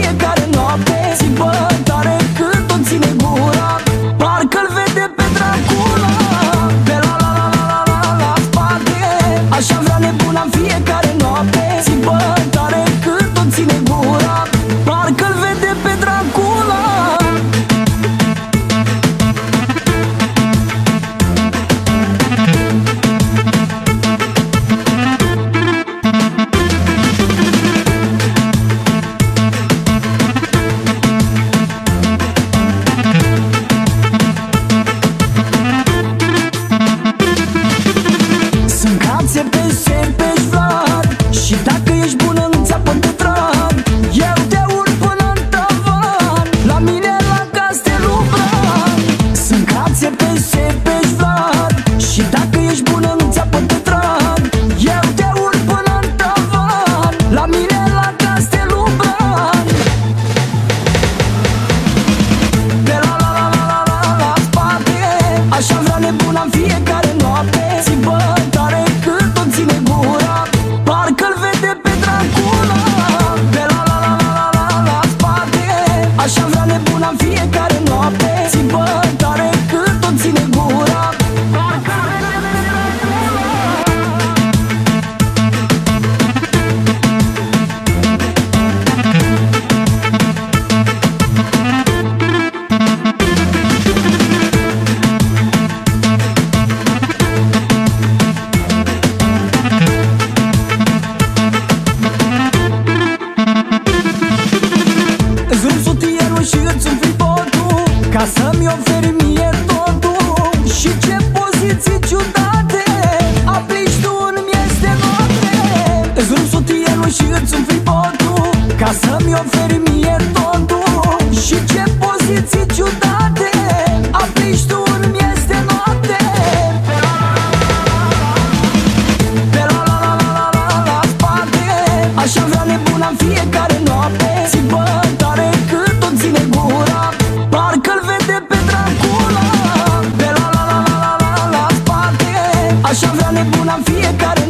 fiecare noapte. Țipă tare cât o ține gura, parcă-l vede pe Dracula. Pe la la la la la la la spate, așa vrea nebuna în fiecare noapte. Țipă tare cât o ține gura, parcă-l vede pe Dracula. Pești Vlad, și dacă ești bună nu ți-apă de trag. Eu te urc până-n tavan, la mine la Castelul Bran. Sunt cațe pești Vlad, și dacă ești bună nu ți-apă de trag. Eu te urc până-n tavan, la mine la Castelul Bran. De la la la la la la la spate, așa vrea nebuna în fiecare noapte. Țipă tare cât o ține gura, parcă-l vede pe Dracula. De la la la la la la la spate, așa vrea nebuna în fiecare noapte. Țipă tare cât o ține gura, parcă-l vede pe Dracula. Îți rup sutierul și îți umfli botul, ca să-mi oferi mie totul. Și ce poziții ciudate aplici tu în miez de noapte. Îți rup sutierul și îți umfli botul, ca să-mi oferi mie totul. Și ce poziții ciudate aplici tu în miez de noapte. Pe la la la la la la la spate, așa vrea nebuna în fiecare noapte. Țipă tare cât o ține gura, parcă-l vede pe Dracula. Pe la la la la la la la spate, așa vrea nebuna în fiecare